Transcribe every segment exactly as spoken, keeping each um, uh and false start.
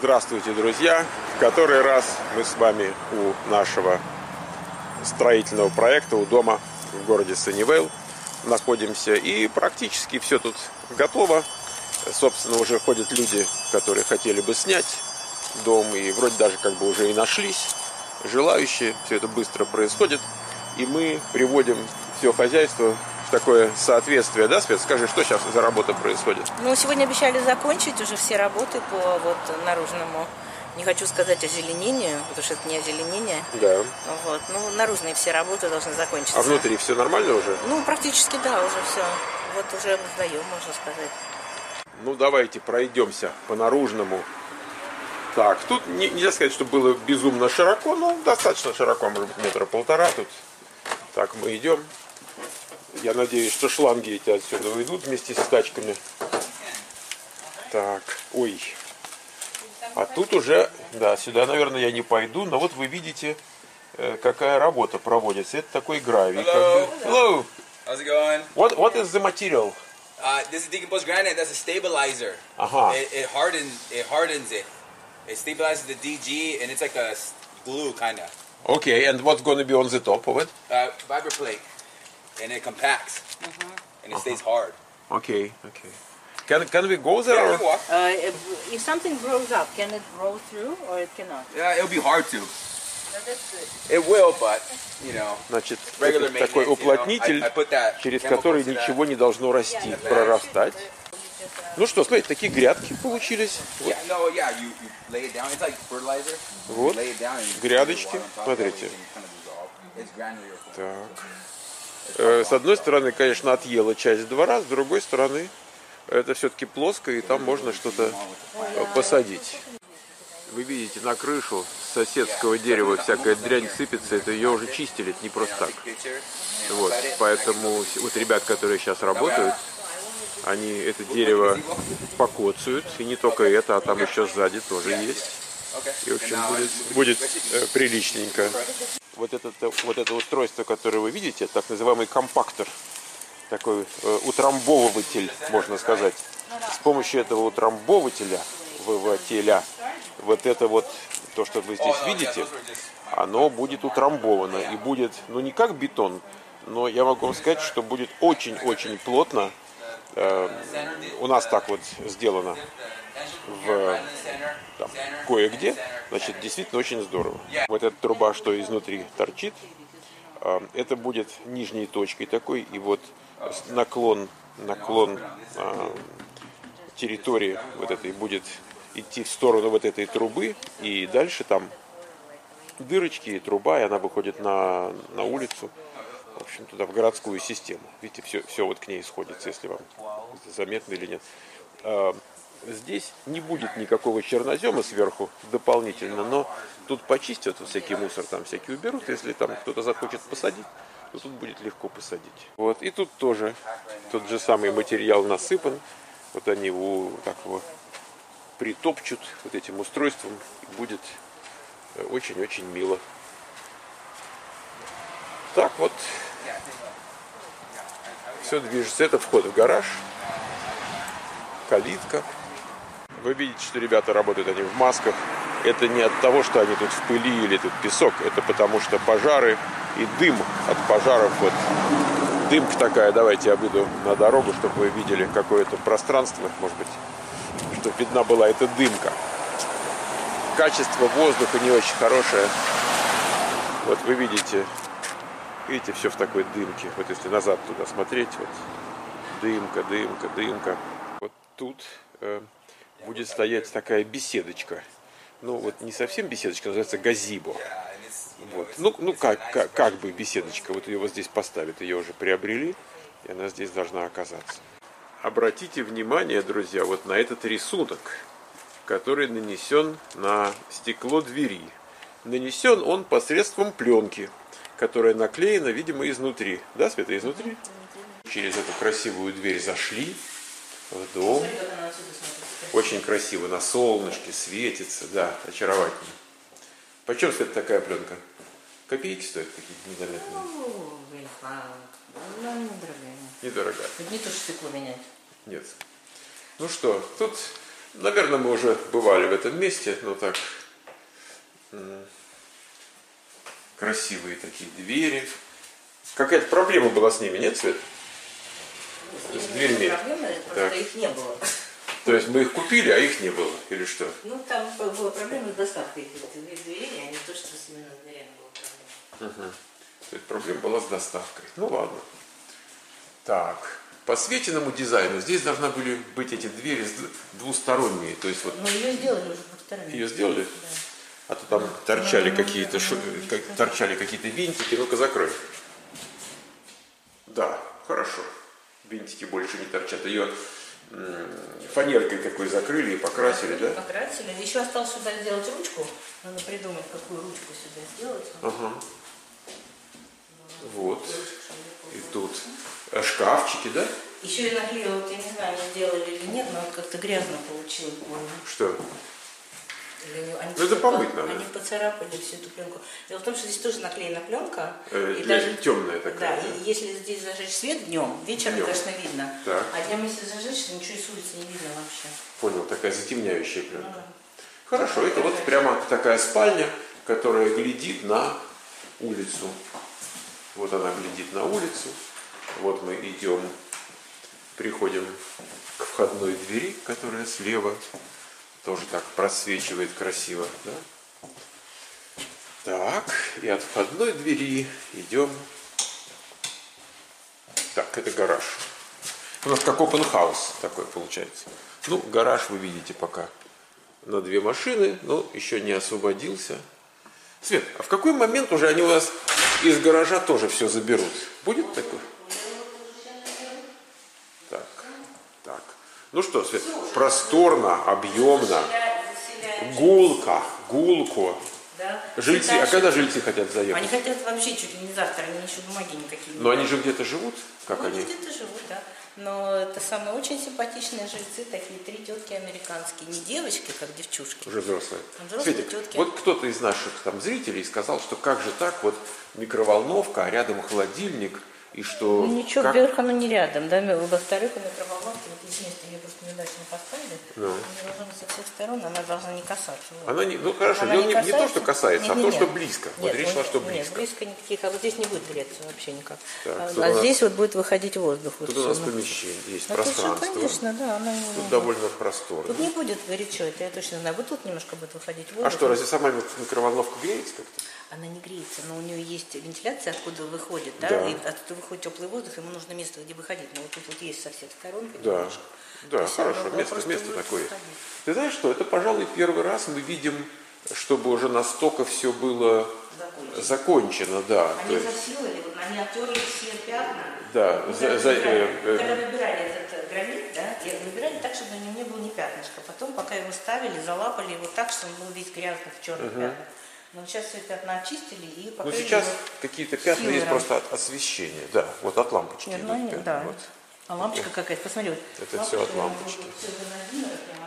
Здравствуйте, друзья! В который раз мы с вами у нашего строительного проекта, у дома в городе Саннивейл находимся. И практически все тут готово. Собственно, уже ходят люди, которые хотели бы снять дом. И вроде даже как бы уже и нашлись желающие. Все это быстро происходит. И мы приводим все хозяйство в такое соответствие. Да, Свет? Скажи, что сейчас за работа происходит? Ну, сегодня обещали закончить уже все работы по вот наружному, не хочу сказать озеленению, потому что это не озеленение. Да. Вот, ну, наружные все работы должны закончиться. А внутри все нормально уже? Ну, практически, да, уже все. Вот уже сдаем, можно сказать. Ну, давайте пройдемся по наружному. Так, тут не, нельзя сказать, что было безумно широко, но достаточно широко, может быть, метра полтора тут. Так, мы идем. Я надеюсь, что шланги эти отсюда уйдут вместе с тачками. Так, ой. А тут уже, да, сюда, наверное, я не пойду, но вот вы видите, какая работа проводится. Это такой гравий. Hello. Как бы. Hello. How's it going? What, what is the material? Uh, this is decomposed granite. That's a stabilizer. Aha. It, it hardens. It hardens it. It stabilizes the D G, and it's like a glue, kind of. Okay, and what's going to be on the top of it? Uh, vibroplate, and it compacts, and it stays hard. Okay, okay. Can can we go there? Yeah, or- we can walk. Uh, if, if something grows up, can it roll through or it cannot? Yeah, it'll be hard to. No, that's good. It will, but you know, Значит, regular это такой maintenance. You know, уплотнитель, I, I put that через chemical который to that. ничего не должно расти, прорастать. Ну что, смотрите, такие грядки получились. Вот. Yeah, no, yeah, you, you lay it down. It's like fertilizer. Вот. You lay it down and you Грядочки. put water on top, Смотрите. that way it can kind of dissolve. It's granular form. Так. Э, С одной стороны, конечно, отъела часть двора, с другой стороны, это все-таки плоско, и там можно что-то э, посадить. Вы видите, на крышу соседского дерева всякая дрянь сыпется, это ее уже чистили, это не просто так. Вот, поэтому вот ребят, которые сейчас работают, они это дерево покоцают, и не только это, а там еще сзади тоже есть. И, в общем, будет, будет э, приличненько. Вот это, вот это устройство, которое вы видите, так называемый компактор, такой э, утрамбовыватель, можно сказать. С помощью этого утрамбовывателя, выводителя, вот это вот, то, что вы здесь видите, оно будет утрамбовано и будет, ну не как бетон, но я могу вам сказать, что будет очень-очень плотно. Э, у нас так вот сделано в там, кое-где, значит, действительно очень здорово. Вот эта труба, что изнутри торчит, э, это будет нижней точкой такой, и вот наклон, наклон э, территории вот этой будет идти в сторону вот этой трубы, и дальше там дырочки и труба, и она выходит на, на улицу, в общем, туда, в городскую систему. Видите, все, все вот к ней сходится, если вам заметно или нет. А, здесь не будет никакого чернозема сверху дополнительно, но тут почистят, вот всякий мусор там всякий уберут, если там кто-то захочет посадить, то тут будет легко посадить. Вот, и тут тоже тот же самый материал насыпан, вот они его так вот притопчут вот этим устройством, и будет очень-очень мило. Так вот, все движется. Это вход в гараж, калитка. Вы видите, что ребята работают они в масках. Это не от того, что они тут в пыли или тут песок, это потому что пожары и дым от пожаров. Вот дымка такая, давайте я выйду на дорогу, чтобы вы видели какое-то пространство, может быть, чтобы видна была эта дымка. Качество воздуха не очень хорошее. Вот вы видите, видите, все в такой дымке. Вот если назад туда смотреть, вот дымка, дымка, дымка. Вот тут э, будет стоять такая беседочка. Ну вот не совсем беседочка, называется газибо. Вот. Ну, ну как, как, как бы беседочка. Вот ее вот здесь поставят, ее уже приобрели, и она здесь должна оказаться. Обратите внимание, друзья, вот на этот рисунок, который нанесен на стекло двери. Нанесен он посредством пленки, которая наклеена, видимо, изнутри. Да, Света, изнутри? Через эту красивую дверь зашли в дом. Очень красиво, на солнышке светится, да, очаровательно. Почем, Света, такая пленка? Копейки стоят какие-то незаметные? Ну, недорогая. Недорого. Не то, что стекло менять. Нет. Ну что, тут Наверное, мы уже бывали в этом месте, но так красивые такие двери. Какая-то проблема была с ними, нет, Свет? С дверьми. Проблема, просто их не было. То есть мы их купили, а их не было, или что? Ну, там была проблема с доставкой этих дверей, а не то, что с именно с дверями была проблема. Угу. То есть проблема была с доставкой. Ну ладно. Так, по Светиному дизайну здесь должны были быть эти двери двусторонние. То есть вот. Ну, ее сделали уже двусторонние. Ее сделали? Да. А то там торчали ну, какие-то шу... как... торчали какие-то винтики. Ну-ка закрой. Да, хорошо. Винтики больше не торчат. Ее фанеркой такой закрыли и покрасили, да? Покрасили. Еще осталось сюда сделать ручку. Надо придумать, какую ручку сюда сделать. Ага. Вот. И тут шкафчики, да? Еще и наклеила, вот я не знаю, они сделали или нет, но вот как-то грязно получилось. Что? Они, ну, это помыть надо. Они поцарапали всю эту пленку. Дело в том, что здесь тоже наклеена пленка. Э, и даже темная такая. Да, да? и если здесь зажечь свет днем, вечером, днем. конечно, видно. Так. А днем, если зажечь, ничего с улицы не видно вообще. Понял, такая затемняющая пленка. Ну, хорошо, это вот прямо такая спальня, которая глядит на улицу. Вот она глядит на улицу. Вот мы идем, приходим к входной двери, которая слева. Тоже так просвечивает красиво, да? Так, и от входной двери идем. Так, это гараж. У нас как open house такой получается. Ну, гараж вы видите пока на две машины, но еще не освободился. Свет, а в какой момент уже они у нас из гаража тоже все заберут? Будет такое? Так, так. Ну что, Свет, просторно, объемно, гулко, гулко. Да. Жильцы, а когда жильцы хотят заехать? Они хотят вообще чуть ли не завтра, они еще бумаги никакие не Но они же где-то живут? Как ну, они? где-то живут, да. Но это самые очень симпатичные жильцы, такие три тетки американские. Не девочки, как девчушки. Уже взрослые. А взрослые Светик, тетки. вот кто-то из наших там зрителей сказал, что как же так, вот микроволновка, а рядом холодильник, и что... Ну, ничего, как... вверх оно не рядом, да, во-вторых, у микроволновки, вот здесь место ее просто неудачно поставили, ну. она должна быть со всех сторон, она должна не касаться. Вот. Она не, ну хорошо, она дело не, не, не то, что касается, нет, а нет, то, что нет. близко. Нет, Вот речь шла, что близко. Нет, близко никаких, а вот здесь не будет греться вообще никак. Так, а а а нас... здесь вот будет выходить воздух. Тут вот у нас все. помещение, есть А пространство. Тут, конечно, да. Она... Тут довольно просторно. Тут не будет горячо, это я точно знаю. Вот тут немножко будет выходить воздух. А что, разве сама микроволновка греется как-то? Она не греется, но у нее есть вентиляция, откуда выходит, да, да. и оттуда выходит теплый воздух, ему нужно место, где выходить. Но вот тут вот есть со всех сторон. Да, да, хорошо, место, место такое. Ты знаешь что, это, пожалуй, первый раз мы видим, чтобы уже настолько все было закончено, закончено да. Они есть... засилали, вот, они оттерли все пятна. Да, вот, за, когда, за, выбирали, э, э, когда выбирали этот гранит, да, и выбирали так, чтобы на нем не было ни пятнышка. Потом, пока его ставили, залапали его так, что он был весь грязный в черных uh-huh. пятнах. Но сейчас все пятна очистили и покрыли. Ну сейчас какие-то пятна есть просто от освещения, да, вот от лампочки. Нет, идут ну, пятна, да. вот. А лампочка какая-то, посмотри. Вот, это все от лампочки. Ее...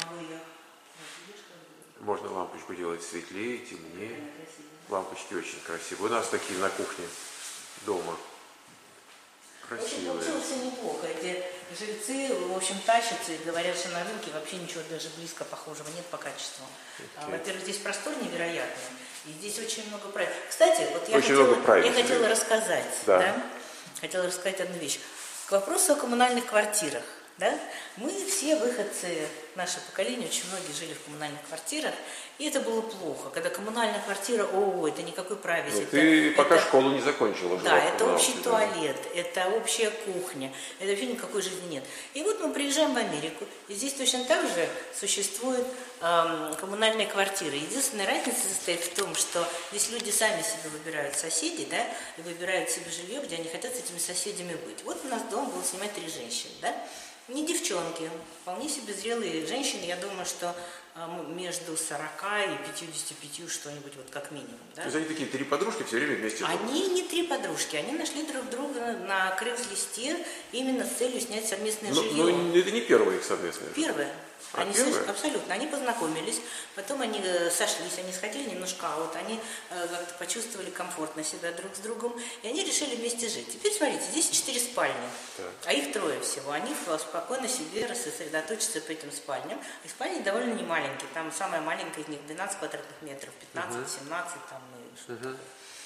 Можно лампочку делать светлее, темнее. Лампочки очень красивые. У нас такие на кухне дома. Красивые. Получилось все неплохо, где жильцы, в общем, тащатся и говорят, что на рынке вообще ничего даже близко похожего нет по качеству. Okay. Во-первых, здесь простор невероятный, и здесь очень много правил. Кстати, вот я, хотела, я хотела рассказать, да. Да? хотела рассказать одну вещь. К вопросу о коммунальных квартирах. Да? Мы все выходцы, наше поколение, очень многие жили в коммунальных квартирах, и это было плохо, когда коммунальная квартира, о, это никакой править. Ну, ты это, пока это, школу не закончила. Да, это общий да. туалет, это общая кухня, это вообще никакой жизни нет. И вот мы приезжаем в Америку, и здесь точно так же существуют эм, коммунальные квартиры. Единственная разница состоит в том, что здесь люди сами себе выбирают соседей, да, и выбирают себе жилье, где они хотят с этими соседями быть. Вот у нас дома будут снимать три женщины, да. Не девчонки, вполне себе зрелые женщины. Я думаю, что между сорока и пятьюдесятью пятью что-нибудь вот как минимум. Да? То есть они такие три подружки все время вместе живут? Они не три подружки, они нашли друг друга на крыс-листе именно с целью снять совместное но, жилье. Но это не первое их совместное жилье? Первое. А, они первое? сош... Абсолютно. Они познакомились, потом они сошлись, они сходили немножко аут, они э, как-то почувствовали комфортно себя друг с другом, и они решили вместе жить. Теперь смотрите, здесь четыре спальни, так. а их трое всего. Они спокойно себе сосредоточатся по этим спальням. И спальни довольно немаленькие, там самая маленькая из них двенадцать квадратных метров, пятнадцать-семнадцать там и что-то такое.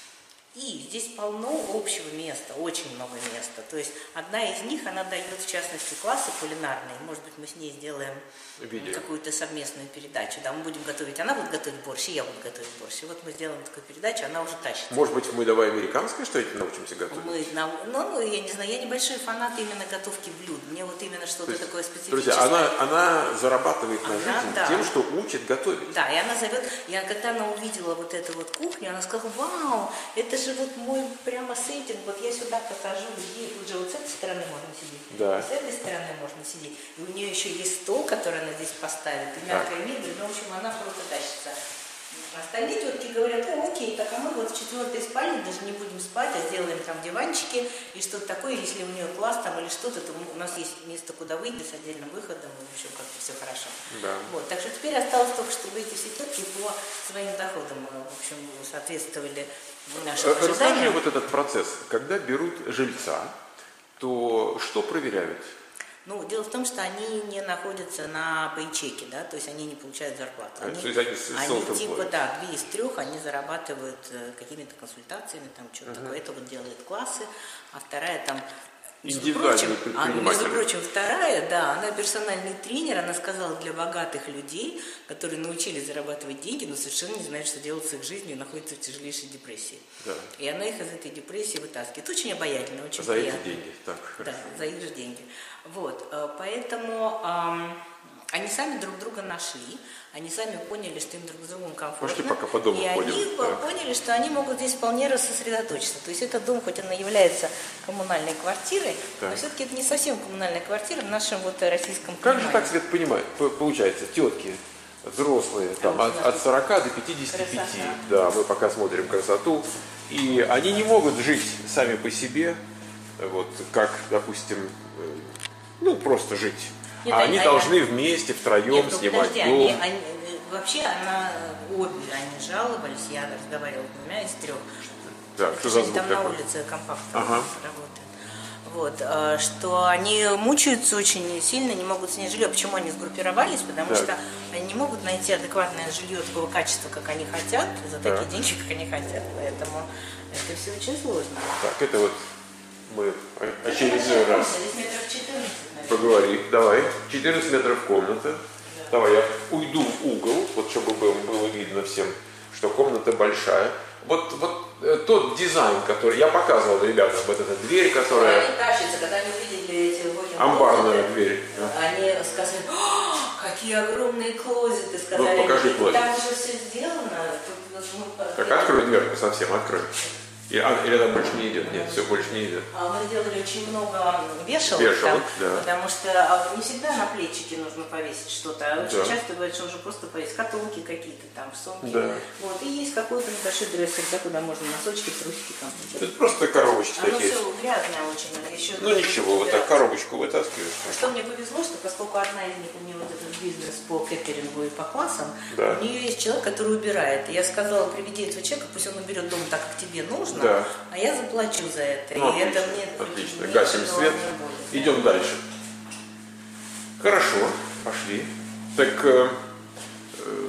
И здесь полно общего места, очень много места. То есть одна из них, она дает, в частности, классы кулинарные. Может быть, мы с ней сделаем Видео. какую-то совместную передачу. Да, мы будем готовить, она будет готовить борщ, и я буду готовить борщ. И вот мы сделаем такую передачу, она уже тащит. Может быть, мы давай американское что-нибудь научимся готовить? Мы, нам, ну, я не знаю, я небольшой фанат именно готовки блюд. Мне вот именно что-то есть, такое специфическое. Друзья, она, она зарабатывает на Она, жизнь да. тем, что учит готовить. Да, и она зовет, я когда она увидела вот эту вот кухню, она сказала: вау, это же вот мой прямо сеттинг, вот я сюда посажу людей, тут же вот с этой стороны можно сидеть, Да. и с этой стороны можно сидеть. И у нее еще есть стол, который она здесь поставит, и мягкая мебель, ну, в общем, она просто тащится. Остальные тетки говорят: о, окей, так а мы вот в четвертой спальне даже не будем спать, а сделаем там диванчики и что-то такое, если у нее класс там или что-то, то у нас есть место, куда выйти с отдельным выходом, и в общем, как-то все хорошо. Да. Вот, так что теперь осталось только, чтобы эти все тетки по своим доходам, в общем, соответствовали нашим Расскажи ожиданиям. вот этот процесс. Когда берут жильца, то что проверяют? Ну, дело в том, что они не находятся на пейчеке, да, то есть они не получают зарплату. А, Они, то есть они с- они self-employed. типа, да, две из трех, они зарабатывают э, какими-то консультациями, там что-то Ага. такое. Это вот делает классы, а вторая там... Между Индивидуальные прочим, а, между предприниматели. прочим, вторая, да, она персональный тренер, она сказала, для богатых людей, которые научились зарабатывать деньги, но совершенно не знают, что делать с их жизнью, и находятся в тяжелейшей депрессии. Да. И она их из этой депрессии вытаскивает. Очень обаятельно, очень За эти приятно. деньги. Так, Да, хорошо. за их же деньги. Вот, э, поэтому эм, они сами друг друга нашли, они сами поняли, что им друг с другом комфортно. Пошли пока по дому и ходим, они да. поняли, что они могут здесь вполне рассосредоточиться. То есть этот дом, хоть он и является коммунальной квартирой, Так. но все-таки это не совсем коммунальная квартира в нашем вот российском Как же понимании. так, Свет, понимает, п- получается, тетки взрослые, там, от, от сорока до пятидесяти пяти, Красота. да, мы пока смотрим красоту, и они не могут жить сами по себе, вот, как, допустим, э, ну, просто жить. Нет, а они- они они- должны вместе, втроем Нет, ну, снимать подожди, дом. они, они, э, вообще она, э, обе они жаловались, я разговаривала с двумя из трех. Так, что за Они звук там на такой? улице компактно Ага. работают. Вот, э, что они мучаются очень сильно, не могут снять жилье. Почему они сгруппировались? Потому Так. что они не могут найти адекватное жилье такого качества, как они хотят, за Так. такие деньги, как они хотят. Поэтому это все очень сложно. Так, это вот мы о- очередной раз Здесь метров четырнадцать, наверное. поговорим. Давай, четырнадцать метров комната. Давай я уйду в угол, вот чтобы было, было видно всем, что комната большая. Вот, вот э, тот дизайн, который я показывал ребятам, вот эта дверь, которая Они тащатся, когда они увидели эти walk-in амбарная клозеты, дверь. да. они сказали: «О, какие огромные клозеты», сказали. Ну, покажи они. клозет. Там уже все сделано. Тут, вот, ну, Так, открой дверку совсем, открой. И, а, или она больше не идет? Нет, все, больше не идет. А Мы сделали очень много вешалок, Вешалок, там, да. потому что а, не всегда на плечики нужно повесить что-то, а очень Да. часто бывает, что уже просто повесить котомки какие-то там, сумки. Да. Вот, и есть какой-то небольшой дрессер, да, куда можно носочки, трусики там. Это просто коробочки Оно такие. все грязное очень, еще. Ну ничего, вот так коробочку вытаскиваешь. Что мне повезло, что поскольку одна из них, у нее вот этот бизнес по кеттерингу и по классам, Да. у нее есть человек, который убирает. И я сказала: приведи этого человека, пусть он уберет дом так, как тебе нужно, Да. а я заплачу за это. Ну, и отлично, это мне отлично. мне Гасим ничего свет. не будет. Идем дальше. Хорошо, пошли. Так э, э,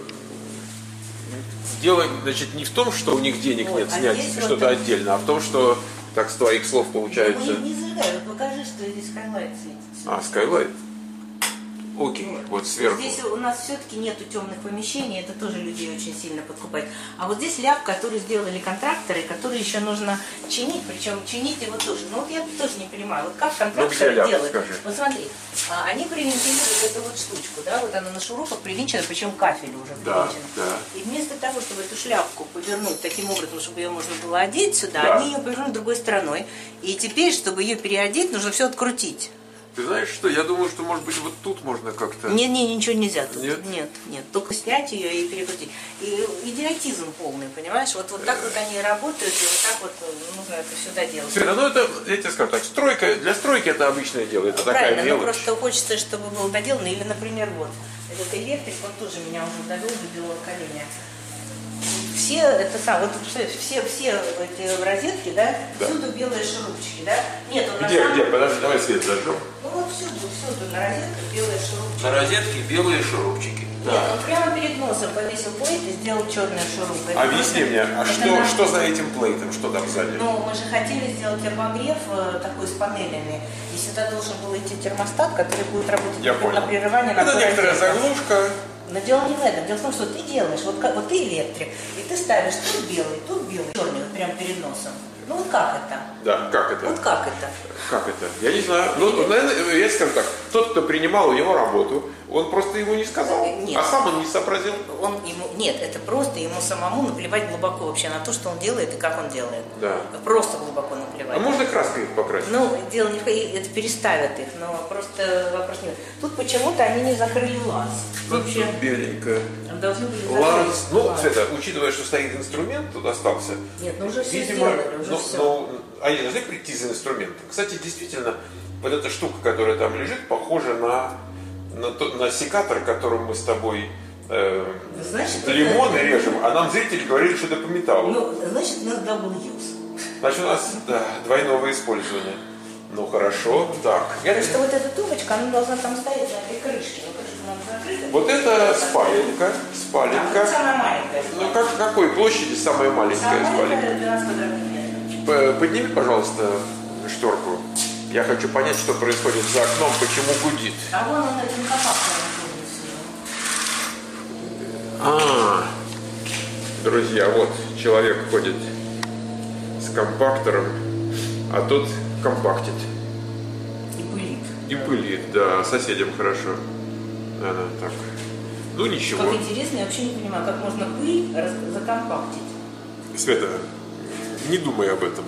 дело, значит, не в том, что у них денег Вот, нет а снять есть что-то вот- отдельно, а в том, что, так с твоих слов получается... Ну, не зажигай, вот покажи, что здесь Skylight светится. А, Skylight? Окей, вот сверху. Здесь у нас все-таки нету темных помещений, это тоже людей очень сильно подкупает. А вот здесь ляп, который сделали контракторы, который еще нужно чинить, причем чинить его тоже. Ну вот я тоже не понимаю, вот как контракторы Ну, где ляп, делают. скажи? Вот смотри, а, они привинтили эту вот штучку, да, вот она на шурупах привинчена, причем кафель уже Да, привинчена. да. И вместо того, чтобы эту шляпку повернуть таким образом, чтобы ее можно было одеть сюда, Да. они ее повернули другой стороной. И теперь, чтобы ее переодеть, нужно все открутить. Ты знаешь что, я думаю, что может быть вот тут можно как-то... Нет, нет, ничего нельзя тут. Нет? Нет, нет. Только снять ее и перекрутить. И идиотизм полный, понимаешь? Вот, вот так вот они работают, и вот так вот нужно это сюда делать. Света, ну это, я тебе скажу так, стройка, для стройки это обычное дело, это такая Правильно, но мелочь. просто хочется, чтобы было доделано. Или, например, вот, этот электрик, он тоже меня уже довел до белого коленя. Все, это сам, вот представляешь, все, все эти розетки, да, Да. всюду белые шурупчики, да? Нет, он Где, на самом... где, подожди, давай свет зажжем. Ну вот всюду, всюду на розетках белые шурупчики. На розетке белые шурупчики. Нет, он прямо перед носом повесил плейт и сделал черные шурупы. Это Объясни просто- мне, а это что, наш- что за этим плейтом, что там сзади? Ну, мы же хотели сделать термогрев э, такой с панелями. И сюда должен был идти термостат, который будет работать Я на понял. прерывание. на Это некоторая розетках. заглушка. Но дело не в этом. Дело в том, что ты делаешь, вот, как- вот ты электрик, и ты ставишь тут белый, тут белый, черный, вот прямо перед носом. Ну вот как это? Да, как это? Вот как это? Как это? Я не знаю. Ну, наверное, я скажу так, тот, кто принимал у него работу, он просто ему не сказал, Нет. а сам он не сообразил. Он ему, нет, это просто ему самому наплевать глубоко вообще на то, что он делает и как он делает. Да. Просто глубоко наплевать. А можно краской их покрасить? Ну, дело не в это переставят их, но просто вопрос нет. Тут почему-то они не закрыли лаз. Вообще беленько. должны были закрыть. Лаз. Ну, лаз. Света, учитывая, что стоит инструмент, тут остался. Нет, ну уже все Видимо, сделали, уже ну, все. ну, они должны прийти за инструментом. Кстати, действительно, вот эта штука, которая там лежит, похожа на, на, то- на секатор, которым мы с тобой э, Значит, лимоны это- режем, а нам зрители говорили, что это по металлу. Ну, значит, у нас double use. Значит, у нас да, двойного использования. Ну хорошо, так. Я- Потому что вот эта тумбочка, она должна там стоять на этой крышке. Ну, крышка надо закрыть. Вот это спаленка, Да, спаленка. вот самая маленькая. Ну как, какой площади самая маленькая Самая спаленка? маленькая двенадцать квадратных метров. П- Подними, пожалуйста, шторку. Я хочу понять, что происходит за окном, почему гудит. А вон он этим копавкой находится. А, друзья, вот человек ходит с компактором, а тот компактит. И пылит. И пылит, да, соседям хорошо. Да, да, так. Ну ничего. Как интересно, я вообще не понимаю, как можно пыль раз- закомпактить. Света, не думай об этом.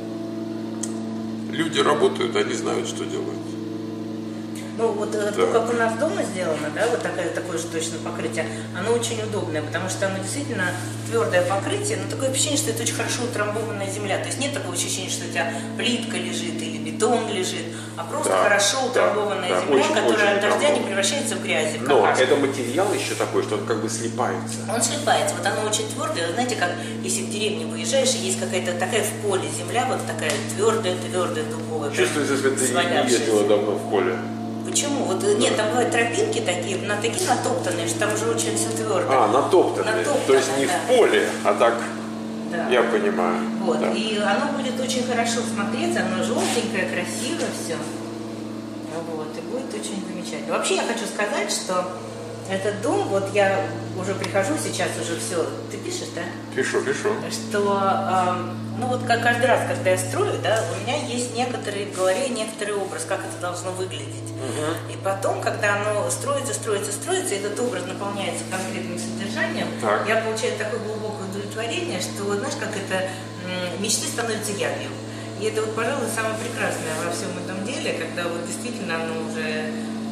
Люди работают, они знают, что делают. Ну, вот э, то, как у нас дома сделано, да, вот такое, такое же точно покрытие, оно очень удобное, потому что оно действительно твердое покрытие, но такое ощущение, что это очень хорошо утрамбованная земля. То есть нет такого ощущения, что у тебя плитка лежит или бетон лежит, а просто Да, хорошо да, утрамбованная да, земля, очень, которая очень от дождя не утрамбована. превращается в грязь. в Но какашку. это материал еще такой, что он как бы слипается. Он слипается, вот оно очень твердое. Вы знаете, как если в деревню выезжаешь, и есть какая-то такая в поле земля, вот такая твердая, твердая, дубовая. прям Чувствуется, если ты не свалявшаяся. ездила давно в поле. Почему? Вот э, нет, там бывают тропинки такие, на такие натоптанные, что там уже очень все твердо. А, натоптанные. Натоптанные, То есть не да. в поле, а так, Да. я понимаю. Вот, Да. и оно будет очень хорошо смотреться, оно желтенькое, красивое все. Вот, и будет очень замечательно. Вообще я хочу сказать, что этот дом, вот я уже прихожу сейчас уже все, ты пишешь, да? Пишу, пишу. Что, эм, ну вот как каждый раз, когда я строю, да, у меня есть некоторые в голове, некоторый образ, как это должно выглядеть. И потом, когда оно строится, строится, строится, и этот образ наполняется конкретным содержанием, Так. я получаю такое глубокое удовлетворение, что, вот, знаешь, как это, м, мечты становятся явью. И это вот, пожалуй, самое прекрасное во всем этом деле, когда вот действительно оно уже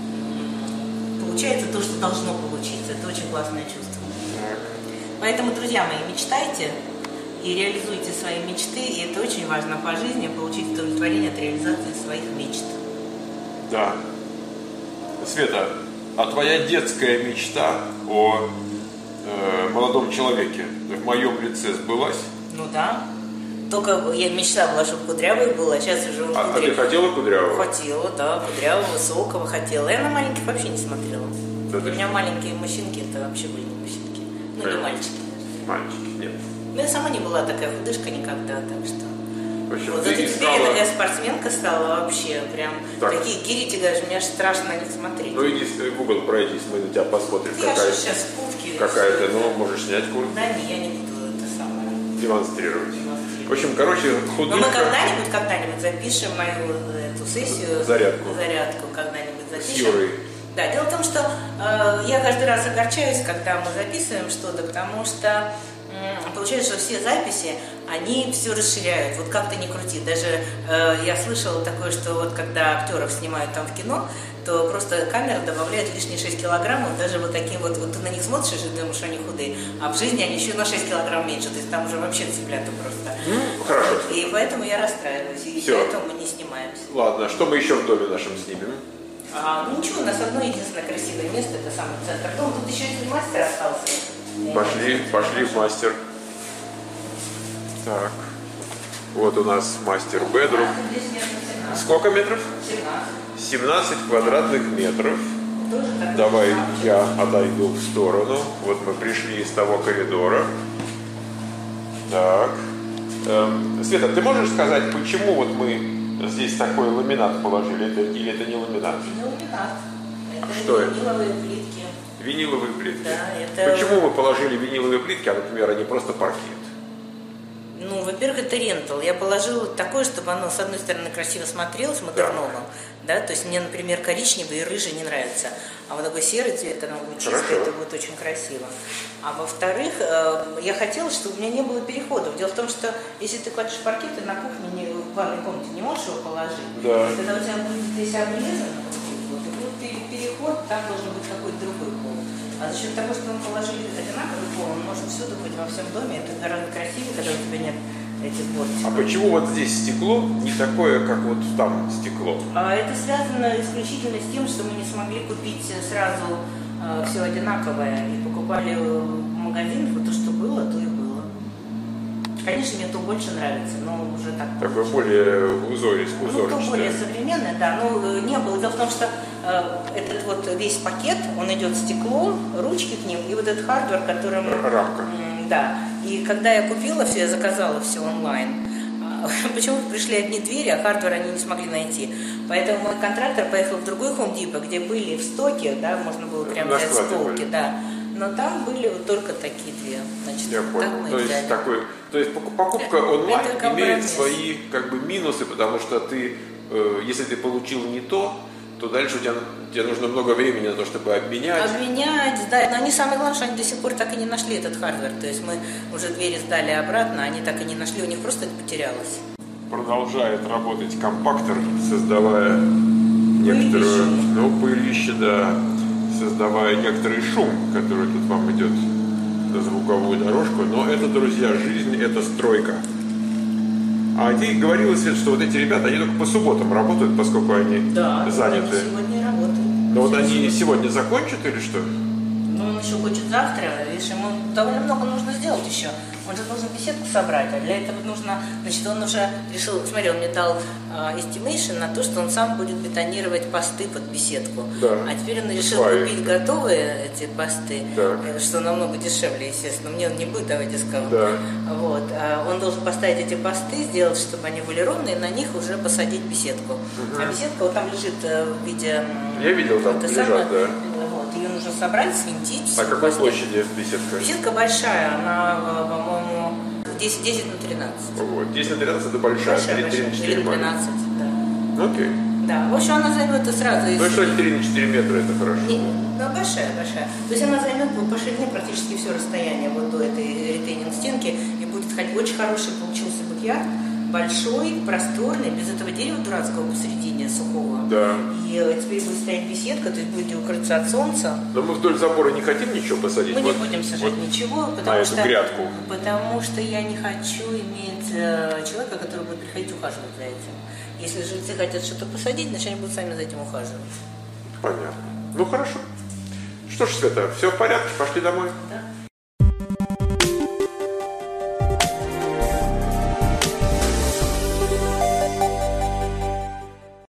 м, получается то, что должно получиться. Это очень классное чувство. Так. Поэтому, друзья мои, мечтайте и реализуйте свои мечты. И это очень важно по жизни, получить удовлетворение от реализации своих мечт. Да. Света, а твоя детская мечта о э, молодом человеке в моем лице сбылась? Ну да. Только я мечта была, чтобы кудрявый был, а сейчас уже он А, а ты кудрявый. хотела кудрявого? Хотела, да, кудрявого, высокого хотела. Я на маленьких вообще не смотрела. Да У ты меня что? маленькие мужчинки, это вообще были не мужчинки. Ну, не Понятно. мальчики даже. Мальчики, нет. Ну, я сама не была такая худышка никогда, так что... В общем, Вот ты зато теперь я искала- такая спортсменка стала вообще, прям Так. такие гири тягаешь, мне аж страшно на них смотреть. Ну иди в Google пройдись, мы на тебя посмотрим. я какая, же сейчас в куртке. какая-то, всё ну, это. можешь снять куртку, Да не, я не буду это самое. демонстрировать. демонстрировать. В общем, короче, Но художка... мы когда-нибудь, когда-нибудь запишем мою эту сессию. Зарядку. Зарядку когда-нибудь С запишем. Юрой. Да, дело в том, что э, я каждый раз огорчаюсь, когда мы записываем что-то, потому что м, Получается, что все записи, они все расширяют, вот как ты ни крути. Даже э, я слышала такое, что вот когда актеров снимают там в кино, то просто камера добавляет лишние шесть килограммов, даже вот таким вот, вот ты на них смотришь и думаешь, что они худые, а в жизни они еще на шесть килограмм меньше, то есть там уже вообще цыплята просто. Ну, хорошо. И поэтому я расстраиваюсь, и Всё. поэтому мы не снимаемся. Ладно, что мы еще в доме нашем снимем? А, ну ничего, у нас одно единственное красивое место, это самый центр дома, тут еще один мастер остался. Пошли, пошли в мастер. Так, вот у нас мастер бедрум. Здесь место семнадцать. Сколько метров? семнадцать. семнадцать квадратных метров. Тоже такой Давай самый. я отойду в сторону. Вот мы пришли из того коридора. Так. Эм, Света, ты можешь сказать, почему вот мы здесь такой ламинат положили? Это, или это не ламинат? Не ламинат. Это Что это? виниловые плитки. Виниловые плитки. Да, это- Почему мы положили виниловые плитки, а, например, а не просто паркет? Ну, во-первых, это рентал. Я положила такое, чтобы оно, с одной стороны, красиво смотрелось, модерновым. Да, то есть мне, например, коричневый и рыжий не нравится. А вот такой серый цвет, когда он будет чистый, Хорошо. это будет очень красиво. А во-вторых, э, я хотела, чтобы у меня не было переходов. Дело в том, что если ты кладешь паркет, ты на кухне, не, в ванной комнате не можешь его положить. Да. Когда у тебя будет здесь обрезано, вот, и будет пере- переход, там должен быть какой-то другой пол. А за счет того, что мы положили одинаковый пол, он может всюду быть во всем доме. Это гораздо красивее, когда у тебя нет этих бортиков. А почему вот здесь стекло не такое, как вот там стекло? А это связано исключительно с тем, что мы не смогли купить сразу э, все одинаковое и покупали в магазинах, вот то, что было, то и было. Конечно, мне то больше нравится, но уже так. Такое более узорист, Ну, то более узорчатое. современное, да. Ну, э, не было. Дело в том, что э, этот вот весь пакет, он идет стеклом, ручки к ним, и вот этот хардвер, которым... Рамка. м, Да. И когда я купила все, я заказала все онлайн. а, Почему-то пришли одни двери, а хардвер они не смогли найти. Поэтому мой контрактор поехал в другой Home Depot, где были в стоке, да, можно было прямо На взять с складе полки, были. да. Но там были вот только такие две. Значит, Я так понял. мы То и есть, взяли. такой, то есть пок- покупка Это онлайн компромисс. имеет свои как бы минусы, потому что ты, э, если ты получил не то, то дальше у тебя, тебе нужно много времени на то, чтобы обменять. Обменять, да. Но они, самое главное, что они до сих пор так и не нашли этот хардвер. То есть мы уже двери сдали обратно, они так и не нашли, у них просто это потерялось. Продолжает работать компактор, создавая некоторую, ну, пылище, да, создавая некоторый шум, который тут вам идет на звуковую дорожку. Но это, друзья, жизнь, это стройка. А ты говорила, Свет, что вот эти ребята, они только по субботам работают, поскольку они Да, заняты. они сегодня работают. Но вот они сегодня закончат или что? Ну, он еще хочет завтра, видишь, ему довольно много нужно сделать еще. Он же должен беседку собрать, а для этого нужно, значит, он уже решил, смотри, он мне дал э, estimation на то, что он сам будет бетонировать посты под беседку. Да. А теперь он решил Сваи. купить готовые эти посты, Так. э, что намного дешевле, естественно. Мне он не будет давать дисконт. Да. Вот. А он должен поставить эти посты, сделать, чтобы они были ровные, и на них уже посадить беседку. А беседка вот там лежит э, в виде... м, Я видел, там это лежат, самое, да. Вот, ее нужно собрать, свинтить. На всю какой постель. площади беседка? Беседка большая, она, э, по-моему, десять, десять на тринадцать. Вот. десять на тринадцать это большая, Большая, три большая. на четыре Или маленькая. двенадцать, да. Ну, окей. Да, в общем, она займет и сразу. Ну и если- что три на четыре метра, это хорошо. Не, ну, большая, большая. То есть она займет по ширине практически все расстояние вот до этой ретейнинг стенки и будет ходить. Очень хороший получился бакьярд, большой, просторный, без этого дерева дурацкого посередине сухого. Да. И э, теперь будет стоять беседка, то есть будете укрыться от солнца. Но мы вдоль забора не хотим ничего посадить. Мы вот, не будем сажать вот ничего, на потому эту что, грядку. потому что я не хочу иметь э, человека, который будет приходить ухаживать за этим. Если жильцы хотят что-то посадить, значит они будут сами за этим ухаживать. Понятно. Ну хорошо. Что ж, Света, все в порядке, пошли домой.